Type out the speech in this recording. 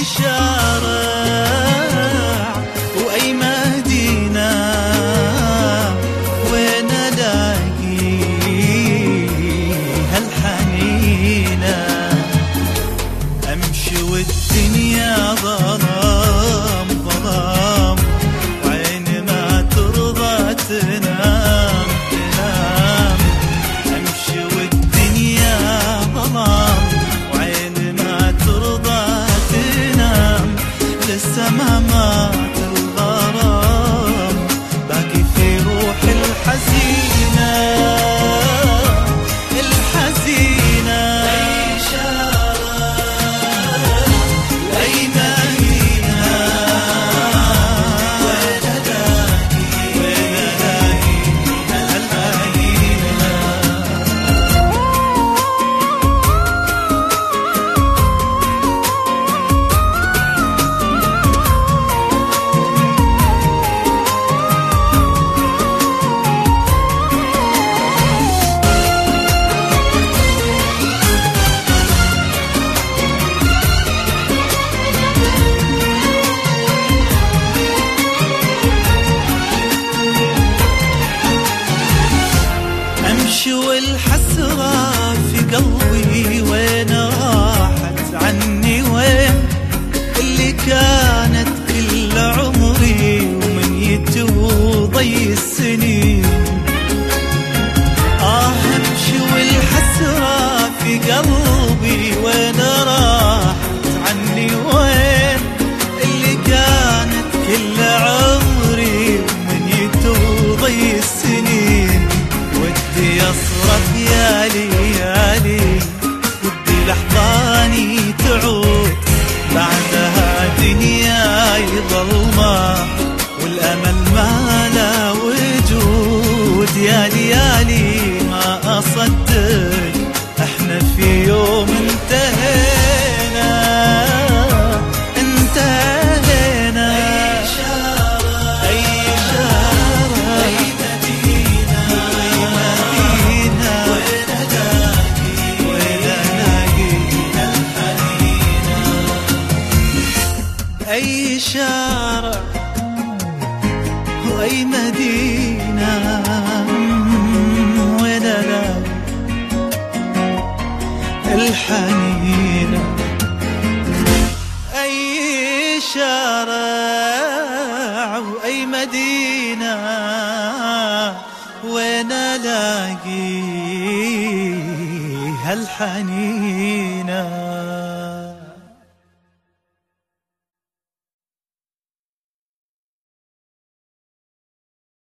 شارع وأي مدينة وين ألاقي هالحنينة؟ أمشي والدنيا ظلام ظلام وعين ما ترضى تنام تنام. أمشي والدنيا ظلام وعين ما ترضى تنام. لسه ما مات الغرام باقي في روح الحزينة الحزينة. والحسرة في قلبي وين راحت عني؟ وين اللي كانت كل عمري ومنيتي وضي السنين؟ امشي والحسرة في قلبي وين راحت عني؟ وين اللي كانت كل عمري ومنيتي وضي السنين؟ ودي أصرخ يا ليالي ودي لحظاني تعود بعدها دنياي ظلمة والأمل ما لا وجود. يا ليالي ما أصدق احنا في يوم انتهينا انتهينا. أي شارع وأي مدينة وين ألاقي الحنينة؟ أي شارع وأي مدينة وين ألاقي هالحنينة؟